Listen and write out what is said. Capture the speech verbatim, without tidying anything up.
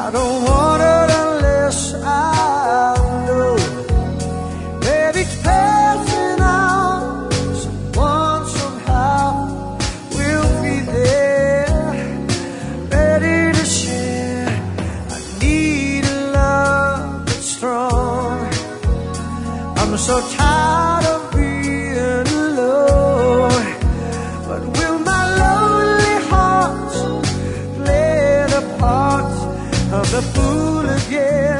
I don't want it unless I know that it's passing out. Someone somehow will be there, ready to share. I need a love that's strong. I'm so tired of being alone. But will my lonely heart play the part of the fool again?